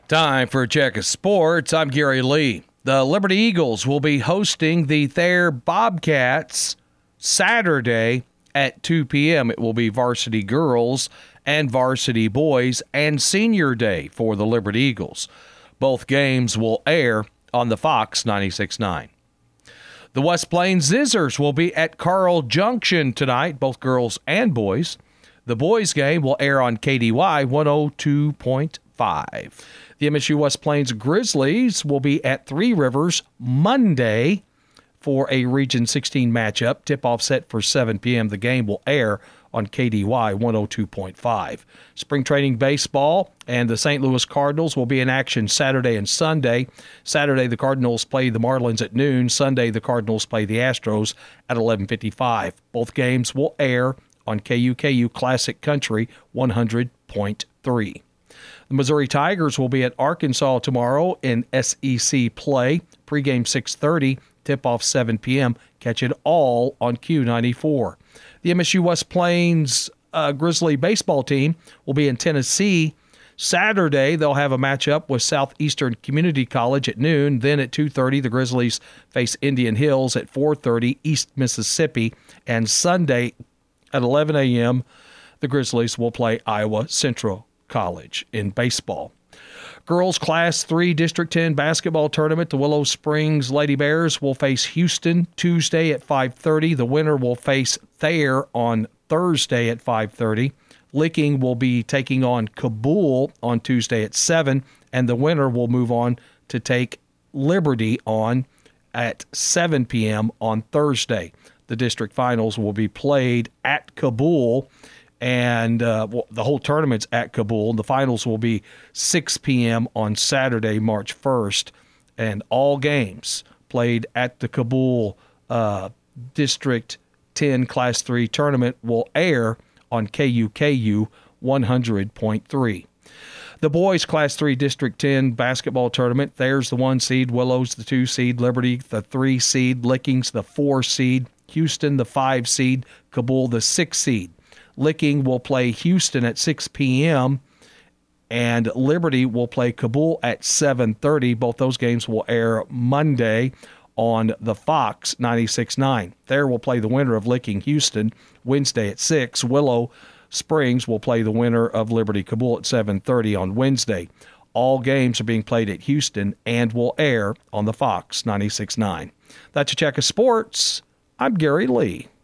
Time for a check of sports. I'm Gary Lee. The Liberty Eagles will be hosting the Thayer Bobcats Saturday at 2 p.m. It will be varsity girls and varsity boys and senior day for the Liberty Eagles. Both games will air on the Fox 96.9. The West Plains Zizzers will be at Carl Junction tonight, both girls and boys. The boys game will air on KDY 102.5. The MSU West Plains Grizzlies will be at Three Rivers Monday for a Region 16 matchup. Tip-off set for 7 p.m. The game will air on KDY 102.5. Spring training baseball and the St. Louis Cardinals will be in action Saturday and Sunday. Saturday, the Cardinals play the Marlins at noon. Sunday, the Cardinals play the Astros at 11:55. Both games will air on KUKU Classic Country 100.3. The Missouri Tigers will be at Arkansas tomorrow in SEC play. Pregame 6:30, tip-off 7 p.m. Catch it all on Q94. The MSU West Plains Grizzly baseball team will be in Tennessee Saturday. They'll have a matchup with Southeastern Community College at noon. Then at 2:30, the Grizzlies face Indian Hills. At 4:30, East Mississippi. And Sunday at 11 a.m., the Grizzlies will play Iowa Central College in baseball. Girls Class 3 District 10 basketball tournament. The Willow Springs Lady Bears will face Houston Tuesday at 5:30. The winner will face Thayer on Thursday at 5:30. Licking will be taking on Kabul on Tuesday at 7, and the winner will move on to take Liberty on at 7 p.m. on Thursday. The district finals will be played at Kabul, and the whole tournament's at Kabul. The finals will be 6 p.m. on Saturday, March 1st, and all games played at the Kabul District 10 Class 3 tournament will air on KUKU 100.3. The boys Class 3 District 10 basketball tournament, there's the 1 seed, Willows the 2 seed, Liberty the 3 seed, Lickings the 4 seed, Houston the 5 seed, Kabul the 6 seed. Licking will play Houston at 6 p.m., and Liberty will play Kabul at 7:30. Both those games will air Monday on the Fox 96.9. There will play the winner of Licking Houston Wednesday at 6. Willow Springs will play the winner of Liberty Kabul at 7:30 on Wednesday. All games are being played at Houston and will air on the Fox 96.9. That's a check of sports. I'm Gary Lee.